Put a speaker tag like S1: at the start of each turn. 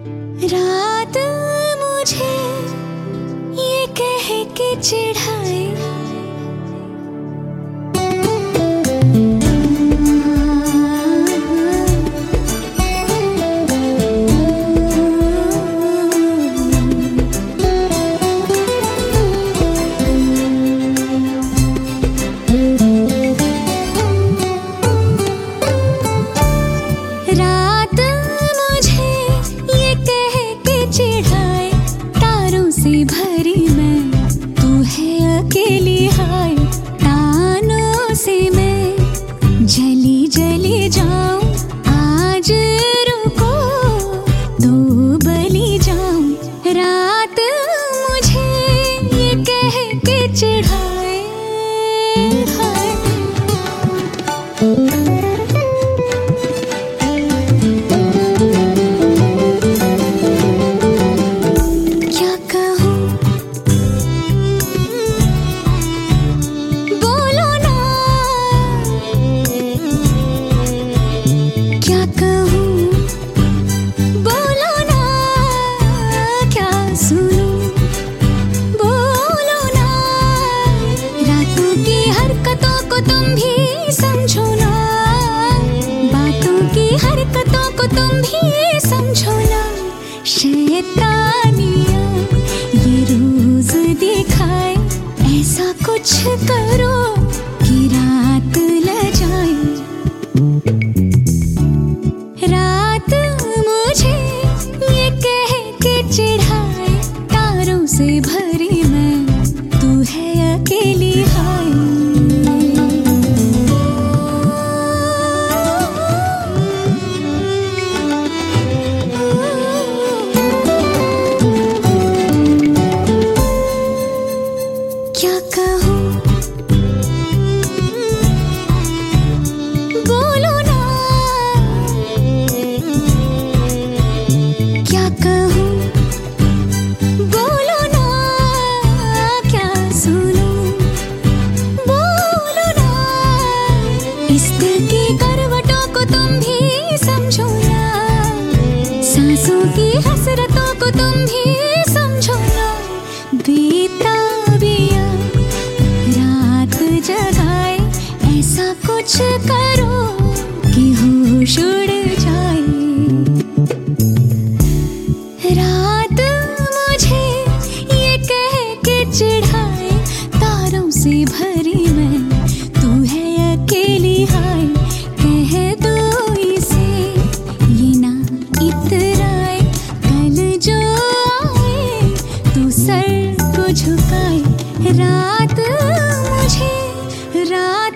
S1: रात मुझे ये कह के चिढ़ाए, रात मुझे ये कह के चिढ़ाए, तारों से भरी मैं तू है अकेली हाय, तानों से मैं जली जली जाऊं, आज रुको तो बली जाऊं। रात मुझे ये कह के चिढ़ाए हाय। क्या कहूँ बोलो ना, क्या सुनूं बोलो ना, रातों की हरकतों को तुम भी समझो ना, बातों की हरकतों को तुम भी समझो ना। शैतानियाँ ये रोज दिखाए, ऐसा कुछ करो कि रात लजाए। रात मुझे ये कह के चिढ़ाए, तारों से भरी मैं तू है अकेली हाय। क्या कहूँ बोलो ना, क्या कहूँ बोलो ना, क्या सुनूं बोलो ना, इस दिल की करवटों को तुम भी समझो ना, सांसों की हसरतों को तुम भी समझो ना। बेताबिया रात जगाए, ऐसा कुछ करो कि होश उड़ जाए। रात मुझे ये कह के चिढ़ाए, तारों से भरी मैं तू है अकेली हाय। कह दो इसे ये ना इतराए, कल जो आए तू सर को झुकाए। रात मुझे रात